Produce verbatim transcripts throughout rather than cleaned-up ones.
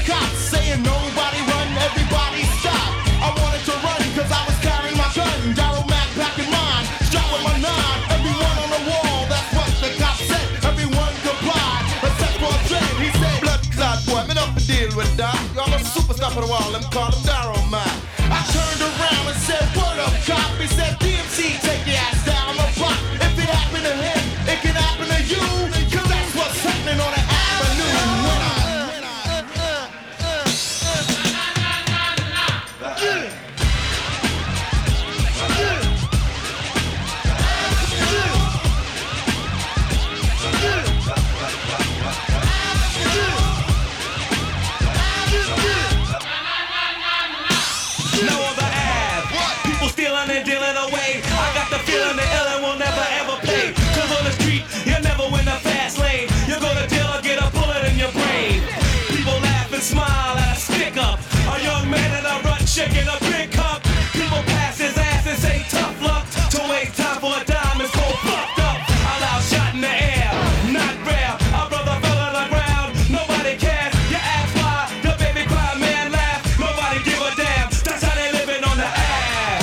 cops saying nobody run, everybody stop. I wanted to run cause I was carrying my gun. Darryl Mack back in mine, strapped with my nine. Everyone on the wall, that's what the cop said. Everyone complied, except for a dread. He said, blood clot boy, me not to deal with that. I'm a superstar for the wall, them call him Darryl Mack. I turned around and said, word up cop. He said, D M C, take your ass down the block. If it happened to him, it can happen to you. Cause that's what's happening on the avenue. When I Now on the Ave, people stealing and dealing away. I got the feeling the illin' will never ever pay. Cause on the street, you'll never win the fast lane. You go to jail or get a bullet in your brain. People laugh and smile at a stick up. A young man in a rut shaking a big cup. People pass his ass and say tough luck. To waste time for a dime is so fucked up. A loud shot in the air, not rare. A brother fell on the ground, nobody cares. You ask why, the baby cry, man laugh. Nobody give a damn, that's how they living on the ass.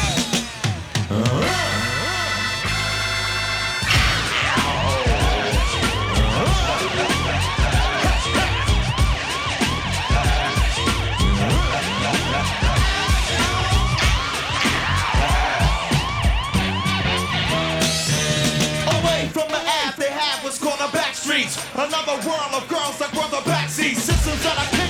away from the Ave, they have what's called the back streets. Another world of girls that run the backseat. Systems that are